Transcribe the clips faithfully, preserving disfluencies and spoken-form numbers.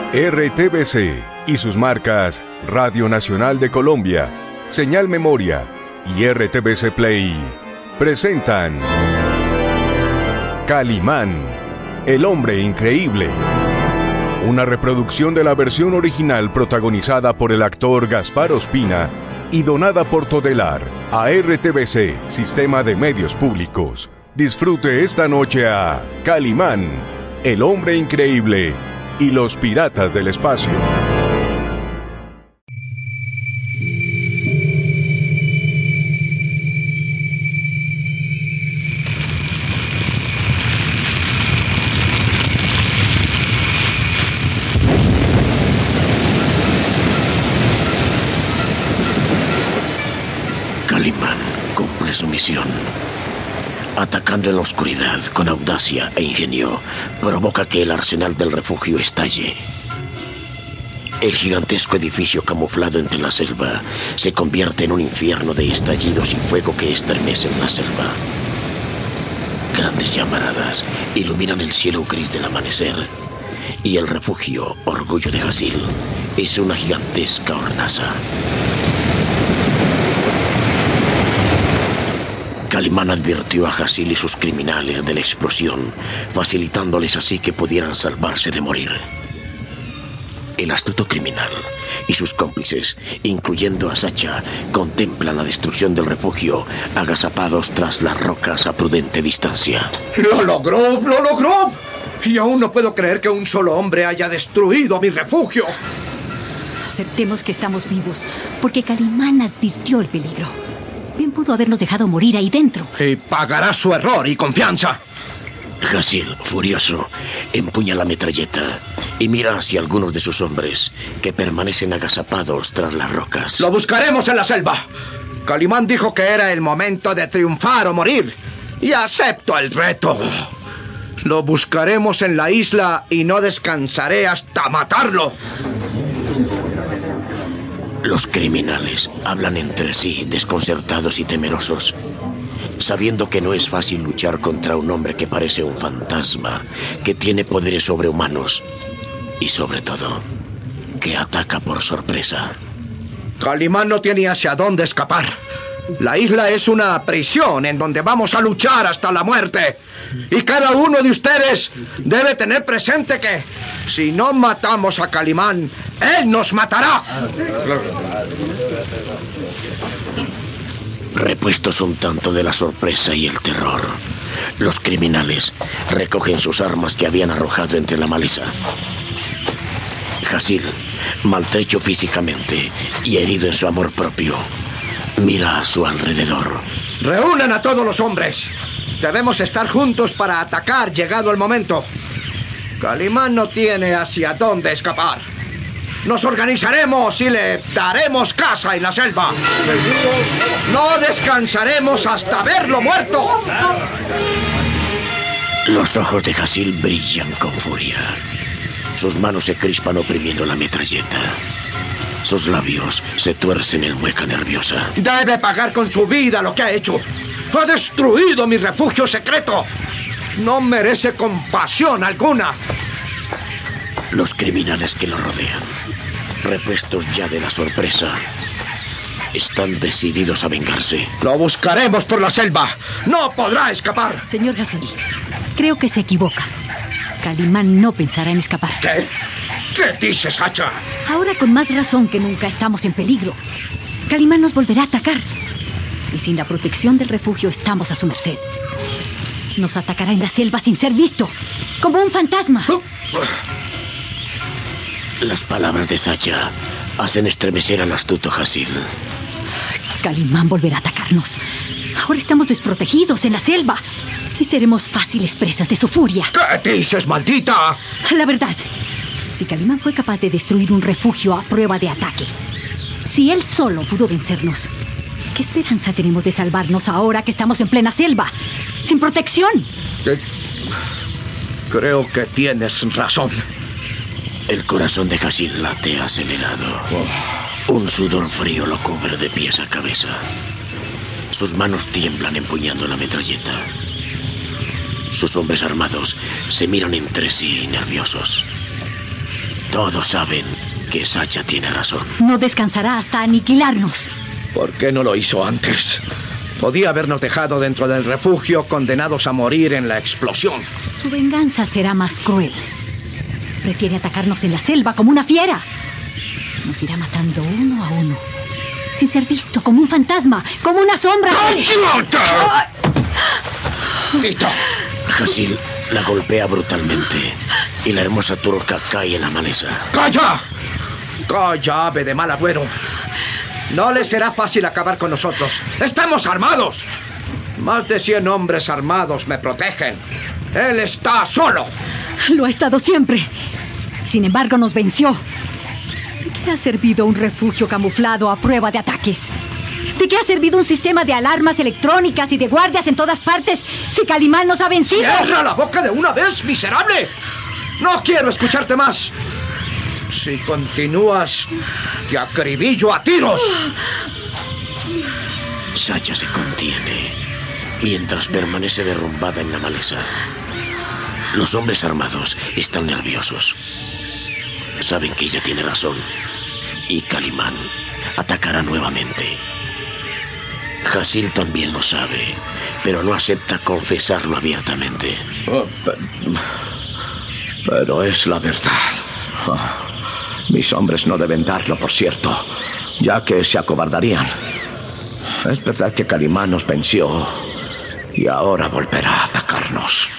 R T V C y sus marcas Radio Nacional de Colombia, Señal Memoria y R T V C Play presentan Calimán, el hombre increíble. Una reproducción de la versión original protagonizada por el actor Gaspar Ospina y donada por Todelar a R T V C, Sistema de Medios Públicos. Disfrute esta noche a Calimán, el hombre increíble y los piratas del espacio. Calimán cumple su misión. Atacando en la oscuridad con audacia e ingenio, provoca que el arsenal del refugio estalle. El gigantesco edificio camuflado entre la selva se convierte en un infierno de estallidos y fuego que estremecen la selva. Grandes llamaradas iluminan el cielo gris del amanecer, y el refugio, orgullo de Hasil, es una gigantesca hornaza. Calimán advirtió a Hasil y sus criminales de la explosión, facilitándoles así que pudieran salvarse de morir. El astuto criminal y sus cómplices, incluyendo a Sacha, contemplan la destrucción del refugio, agazapados tras las rocas a prudente distancia. ¡Lo logró! ¡Lo logró! Y aún no puedo creer que un solo hombre haya destruido mi refugio. Aceptemos que estamos vivos, porque Calimán advirtió el peligro. Bien pudo habernos dejado morir ahí dentro. Y pagará su error y confianza. Hasil, furioso, empuña la metralleta y mira hacia algunos de sus hombres que permanecen agazapados tras las rocas. Lo buscaremos en la selva. Calimán dijo que era el momento de triunfar o morir. Y acepto el reto. Lo buscaremos en la isla y no descansaré hasta matarlo. Los criminales hablan entre sí, desconcertados y temerosos, sabiendo que no es fácil luchar contra un hombre que parece un fantasma, que tiene poderes sobrehumanos y, sobre todo, que ataca por sorpresa. Calimán no tiene hacia dónde escapar. La isla es una prisión en donde vamos a luchar hasta la muerte. Y cada uno de ustedes debe tener presente que si no matamos a Calimán, él nos matará. Repuestos un tanto de la sorpresa y el terror, los criminales recogen sus armas que habían arrojado entre la maleza. Hasil, maltrecho físicamente y herido en su amor propio, mira a su alrededor. ¡Reúnan a todos los hombres! Debemos estar juntos para atacar llegado el momento. Calimán no tiene hacia dónde escapar. Nos organizaremos y le daremos caza en la selva. No descansaremos hasta verlo muerto. Los ojos de Hasil brillan con furia. Sus manos se crispan oprimiendo la metralleta. Sus labios se tuercen en mueca nerviosa. Debe pagar con su vida lo que ha hecho. ¡Ha destruido mi refugio secreto! No merece compasión alguna. Los criminales que lo rodean, repuestos ya de la sorpresa, están decididos a vengarse. Lo buscaremos por la selva. ¡No podrá escapar! Señor Hasil, creo que se equivoca. Calimán no pensará en escapar. ¿Qué? ¿Qué dices, Sacha? Ahora con más razón que nunca estamos en peligro. Calimán nos volverá a atacar. Y sin la protección del refugio estamos a su merced. Nos atacará en la selva sin ser visto, como un fantasma. Las palabras de Sacha hacen estremecer al astuto Hasil. Calimán volverá a atacarnos. Ahora estamos desprotegidos en la selva y seremos fáciles presas de su furia. ¿Qué dices, maldita? La verdad, si Calimán fue capaz de destruir un refugio a prueba de ataque, si él solo pudo vencernos, ¿qué esperanza tenemos de salvarnos ahora que estamos en plena selva, sin protección? ¿Qué? Creo que tienes razón. El corazón de Hasil late acelerado. Oh. Un sudor frío lo cubre de pies a cabeza. Sus manos tiemblan empuñando la metralleta. Sus hombres armados se miran entre sí nerviosos. Todos saben que Sacha tiene razón. No descansará hasta aniquilarnos. ¿Por qué no lo hizo antes? Podía habernos dejado dentro del refugio, condenados a morir en la explosión. Su venganza será más cruel. Prefiere atacarnos en la selva como una fiera. Nos irá matando uno a uno, sin ser visto, como un fantasma, como una sombra. ¡Idiota! ¡Quita! Hasil la golpea brutalmente y la hermosa turca cae en la maleza. ¡Calla! ¡Calla, ave de mal agüero! No le será fácil acabar con nosotros. ¡Estamos armados! Más de cien hombres armados me protegen. Él está solo. Lo ha estado siempre. Sin embargo, nos venció. ¿De qué ha servido un refugio camuflado a prueba de ataques? ¿De qué ha servido un sistema de alarmas electrónicas y de guardias en todas partes si Calimán nos ha vencido? ¡Cierra la boca de una vez, miserable! ¡No quiero escucharte más! Si continúas, te acribillo a tiros. Sacha se contiene mientras permanece derrumbada en la maleza. Los hombres armados están nerviosos. Saben que ella tiene razón y Calimán atacará nuevamente. Hasil también lo sabe, pero no acepta confesarlo abiertamente. Oh, pero, pero es la verdad. Oh, mis hombres no deben darlo, por cierto, ya que se acobardarían. Es verdad que Calimán nos venció y ahora volverá a atacarnos.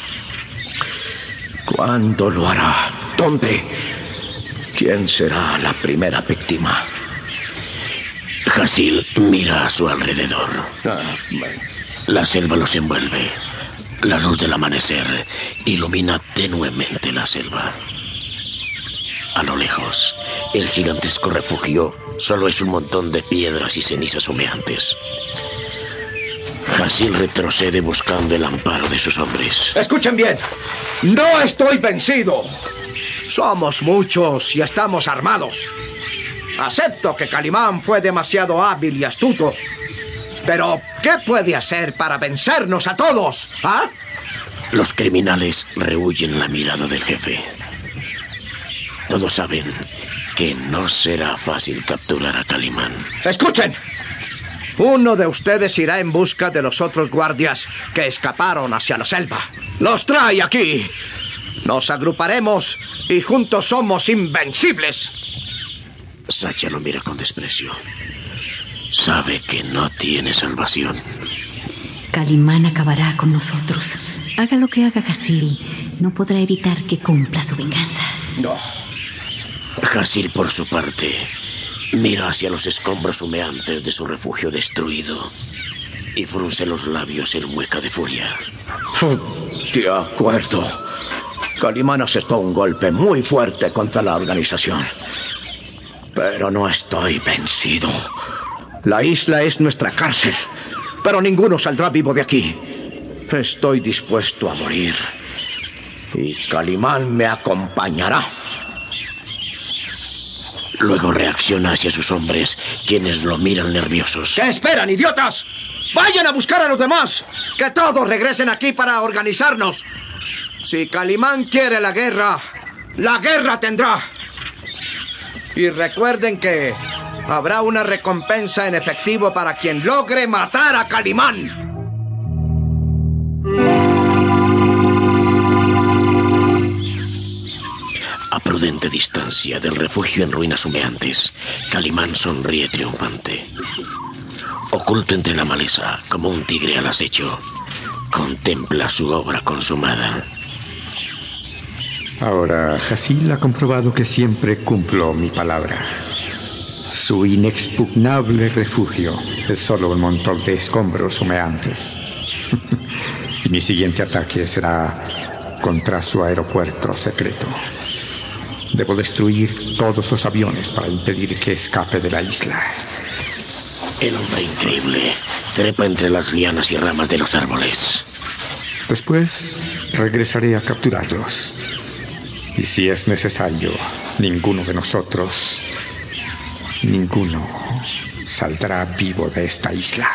¿Cuándo lo hará? ¿Dónde? ¿Quién será la primera víctima? Hasil mira a su alrededor. La selva los envuelve. La luz del amanecer ilumina tenuemente la selva. A lo lejos, el gigantesco refugio solo es un montón de piedras y cenizas humeantes. Hasil retrocede buscando el amparo de sus hombres. ¡Escuchen bien! ¡No estoy vencido! Somos muchos y estamos armados. Acepto que Calimán fue demasiado hábil y astuto. Pero, ¿qué puede hacer para vencernos a todos? ¿Ah? Los criminales rehuyen la mirada del jefe. Todos saben que no será fácil capturar a Calimán. ¡Escuchen! Uno de ustedes irá en busca de los otros guardias que escaparon hacia la selva. ¡Los trae aquí! Nos agruparemos y juntos somos invencibles. Sacha lo mira con desprecio. Sabe que no tiene salvación. Calimán acabará con nosotros. Haga lo que haga Hasil, no podrá evitar que cumpla su venganza. No. Hasil, por su parte, mira hacia los escombros humeantes de su refugio destruido y frunce los labios en mueca de furia. De acuerdo. Calimán asestó un golpe muy fuerte contra la organización. Pero no estoy vencido. La isla es nuestra cárcel, pero ninguno saldrá vivo de aquí. Estoy dispuesto a morir. Y Calimán me acompañará. Luego reacciona hacia sus hombres, quienes lo miran nerviosos. ¿Qué esperan, idiotas? ¡Vayan a buscar a los demás! ¡Que todos regresen aquí para organizarnos! Si Calimán quiere la guerra, la guerra tendrá. Y recuerden que habrá una recompensa en efectivo para quien logre matar a Calimán. A prudente distancia del refugio en ruinas humeantes, Calimán sonríe triunfante. Oculto entre la maleza, como un tigre al acecho, contempla su obra consumada. Ahora, Hasil ha comprobado que siempre cumplo mi palabra. Su inexpugnable refugio es solo un montón de escombros humeantes. Y mi siguiente ataque será contra su aeropuerto secreto. Debo destruir todos los aviones para impedir que escape de la isla. El hombre increíble trepa entre las lianas y ramas de los árboles. Después regresaré a capturarlos. Y si es necesario, ninguno de nosotros, ninguno saldrá vivo de esta isla.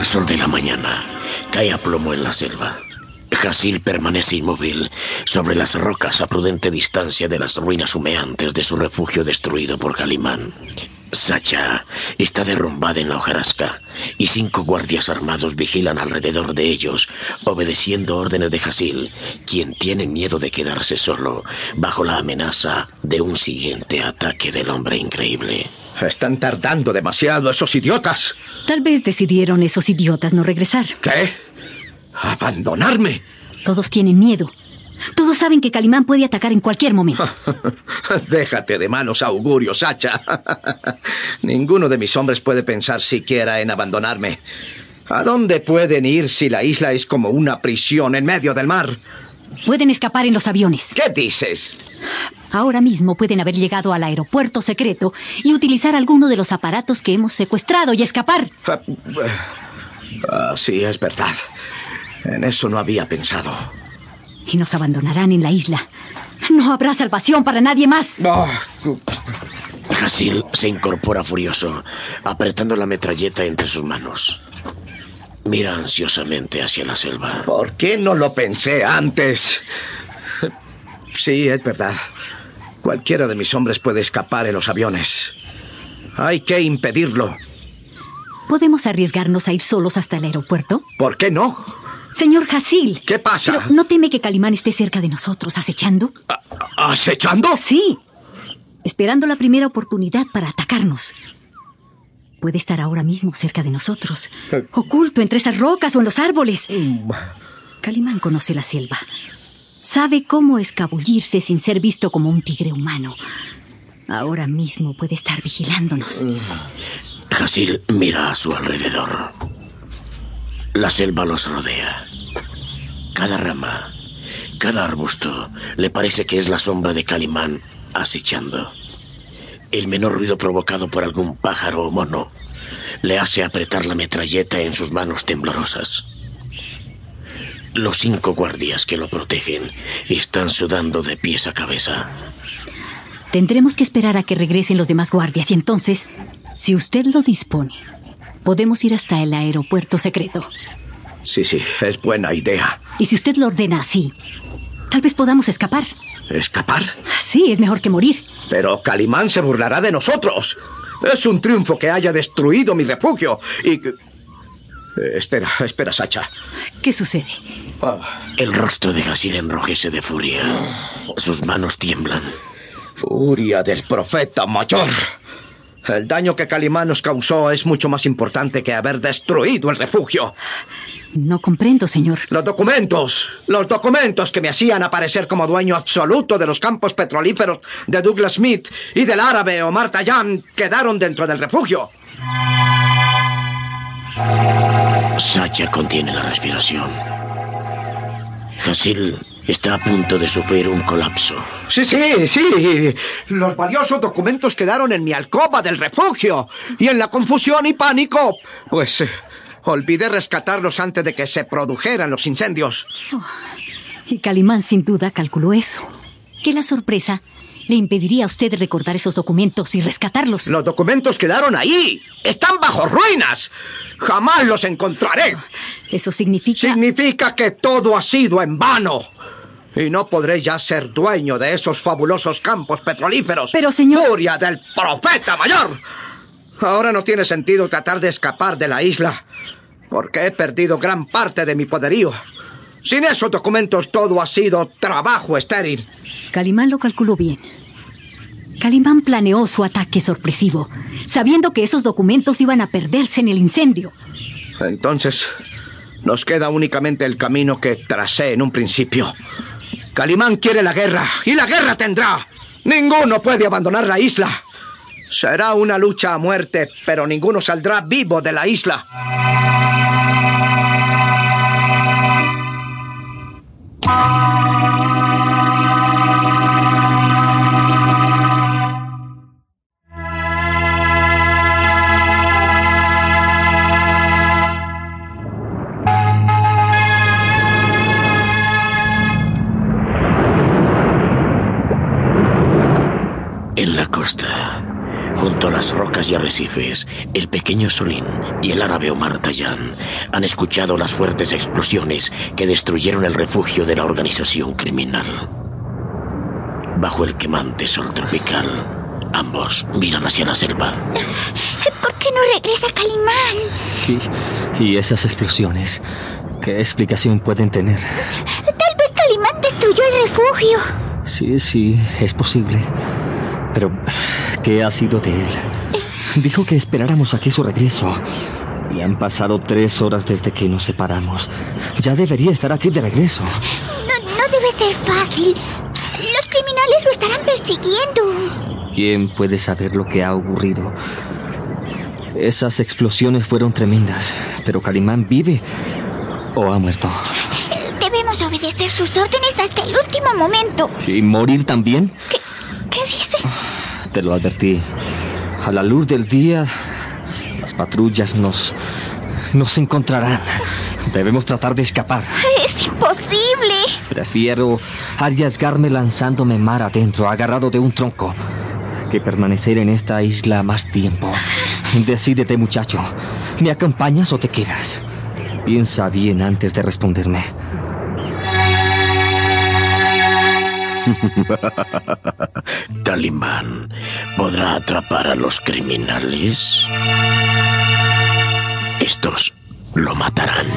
sol de la mañana cae a plomo en la selva. Hasil permanece inmóvil sobre las rocas a prudente distancia de las ruinas humeantes de su refugio destruido por Calimán. Sacha está derrumbada en la hojarasca y cinco guardias armados vigilan alrededor de ellos, obedeciendo órdenes de Hasil, quien tiene miedo de quedarse solo bajo la amenaza de un siguiente ataque del hombre increíble. Están tardando demasiado esos idiotas. Tal vez decidieron esos idiotas no regresar. ¿Qué? ¿Abandonarme? Todos tienen miedo. Todos saben que Calimán puede atacar en cualquier momento. Déjate de malos augurios, Sacha. Ninguno de mis hombres puede pensar siquiera en abandonarme. ¿A dónde pueden ir si la isla es como una prisión en medio del mar? Pueden escapar en los aviones. ¿Qué dices? Ahora mismo pueden haber llegado al aeropuerto secreto y utilizar alguno de los aparatos que hemos secuestrado y escapar. Ah, sí, es verdad. En eso no había pensado. Y nos abandonarán en la isla. No habrá salvación para nadie más. Oh. Hasil se incorpora furioso, apretando la metralleta entre sus manos. Mira ansiosamente hacia la selva. ¿Por qué no lo pensé antes? Sí, es verdad. Cualquiera de mis hombres puede escapar en los aviones. Hay que impedirlo. ¿Podemos arriesgarnos a ir solos hasta el aeropuerto? ¿Por qué no? Señor Hasil. ¿Qué pasa? ¿Pero no teme que Calimán esté cerca de nosotros, acechando? ¿Acechando? Sí. Esperando la primera oportunidad para atacarnos. Puede estar ahora mismo cerca de nosotros, oculto entre esas rocas o en los árboles. Calimán conoce la selva. Sabe cómo escabullirse sin ser visto como un tigre humano. Ahora mismo puede estar vigilándonos. Hasil mira a su alrededor. La selva los rodea. Cada rama, cada arbusto, le parece que es la sombra de Calimán acechando. El menor ruido provocado por algún pájaro o mono le hace apretar la metralleta en sus manos temblorosas. Los cinco guardias que lo protegen están sudando de pies a cabeza. Tendremos que esperar a que regresen los demás guardias y entonces, si usted lo dispone, podemos ir hasta el aeropuerto secreto. Sí, sí, es buena idea. Y si usted lo ordena así, tal vez podamos escapar. ¿Escapar? Sí, es mejor que morir. Pero Calimán se burlará de nosotros. Es un triunfo que haya destruido mi refugio y... que... Eh, espera, espera, Sacha. ¿Qué sucede? Oh. El rostro de Hasil enrojece de furia. Sus manos tiemblan. Furia del profeta mayor. El daño que Calimán nos causó es mucho más importante que haber destruido el refugio. No comprendo, señor. Los documentos, los documentos que me hacían aparecer como dueño absoluto de los campos petrolíferos de Douglas Smith y del árabe Omar Dayan quedaron dentro del refugio. Sacha contiene la respiración. Hasil está a punto de sufrir un colapso. Sí, sí, sí. Los valiosos documentos quedaron en mi alcoba del refugio. Y en la confusión y pánico, pues... Eh, olvidé rescatarlos antes de que se produjeran los incendios. Oh, y Calimán sin duda calculó eso. Que la sorpresa le impediría a usted recordar esos documentos y rescatarlos. Los documentos quedaron ahí. Están bajo ruinas. Jamás los encontraré. Eso significa... Significa que todo ha sido en vano. Y no podré ya ser dueño de esos fabulosos campos petrolíferos. Pero, señor... ¡Furia del profeta mayor! Ahora no tiene sentido tratar de escapar de la isla, porque he perdido gran parte de mi poderío. Sin esos documentos todo ha sido trabajo estéril. Calimán lo calculó bien. Calimán planeó su ataque sorpresivo, sabiendo que esos documentos iban a perderse en el incendio. Entonces, nos queda únicamente el camino que tracé en un principio. Calimán quiere la guerra, y la guerra tendrá. Ninguno puede abandonar la isla. Será una lucha a muerte, pero ninguno saldrá vivo de la isla. En la costa, Junto a las rocas y arrecifes, el pequeño Solín y el árabe Omar Tayán han escuchado las fuertes explosiones que destruyeron el refugio de la organización criminal. Bajo el quemante sol tropical, ambos miran hacia la selva. ¿Por qué no regresa Calimán? Y, y esas explosiones, ¿qué explicación pueden tener? Tal vez Calimán destruyó el refugio. Sí, sí, es posible. Pero, ¿qué ha sido de él? Dijo que esperáramos aquí su regreso. Y han pasado tres horas desde que nos separamos. Ya debería estar aquí de regreso. No, no debe ser fácil. Los criminales lo estarán persiguiendo. ¿Quién puede saber lo que ha ocurrido? Esas explosiones fueron tremendas. Pero Calimán vive o ha muerto. Debemos obedecer sus órdenes hasta el último momento. ¿Sí? ¿Morir también? ¿Qué, qué dice? Te lo advertí. A la luz del día, las patrullas nos... nos encontrarán. Debemos tratar de escapar. Es imposible. Prefiero arriesgarme lanzándome mar adentro, agarrado de un tronco, que permanecer en esta isla más tiempo. Decídete, muchacho. ¿Me acompañas o te quedas? Piensa bien antes de responderme. ¿Calimán podrá atrapar a los criminales? Estos lo matarán.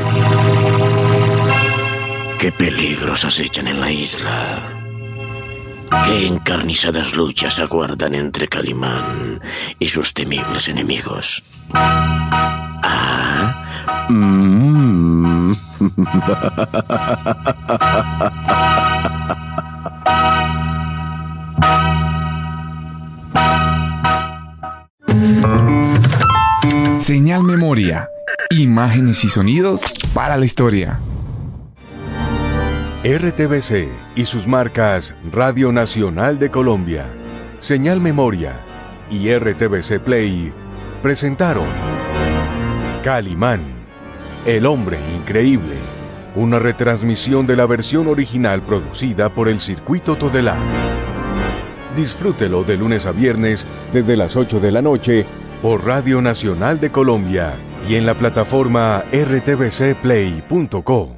¿Qué peligros acechan en la isla? ¿Qué encarnizadas luchas aguardan entre Calimán y sus temibles enemigos? Ah... Mm. Señal Memoria. Imágenes y sonidos para la historia. R T V C y sus marcas Radio Nacional de Colombia, Señal Memoria y R T V C Play presentaron Calimán, el hombre increíble, una retransmisión de la versión original producida por el Circuito Todelar. Disfrútelo de lunes a viernes desde las ocho de la noche por Radio Nacional de Colombia y en la plataforma r t v c play punto co.